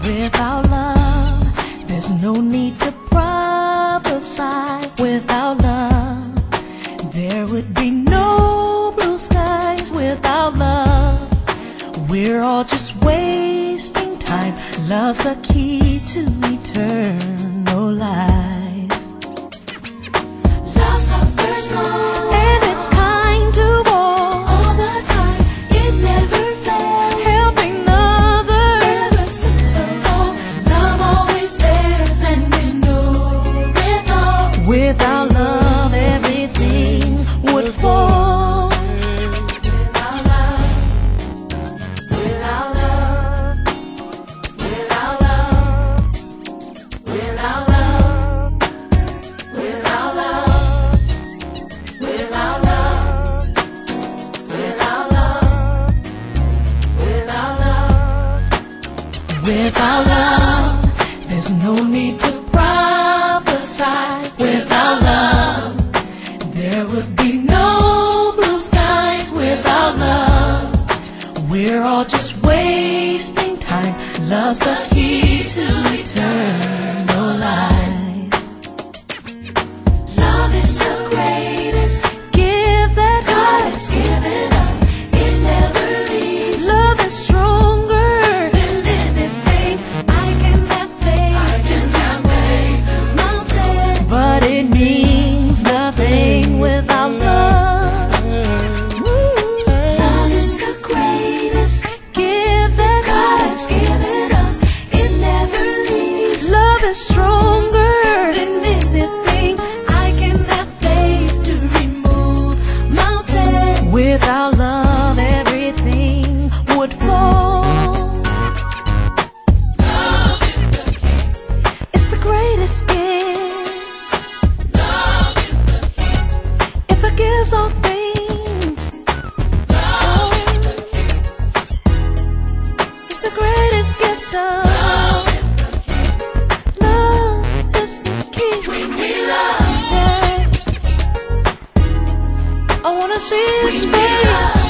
Without love, there's no need to prophesy. Without love, there would be no blue skies. Without love, we're all just wasting time. Love's the key to eternal life. Love suffers long, And it's kind to all the time. It never fails, helping others. never sits alone. Love always bears and endureth all. Without love, everything would fall. Without love, without love, without love, without love, without love, without love, without love, without love. Without love, there's no need to prophesy. Without love, there would be no blue skies. Without love, we're all just wasting time. Love's the key to eternal life. Love is the greatest Give that God God has given us. It never leaves. love is stronger. Than anything I can have faith, I can have faith. mountain, but it means nothing without love. Love is the greatest Give that God God has given us. It never leaves. love is stronger Than anything I can have faith to remove mountains. Without love, everything would fall. Love is the key. It's the greatest gift. Love is the key. It forgives all things. Love is the key. It's the greatest gift of Love is the key. love. Is the key. When we love, Yeah. I wanna see when His we face. love.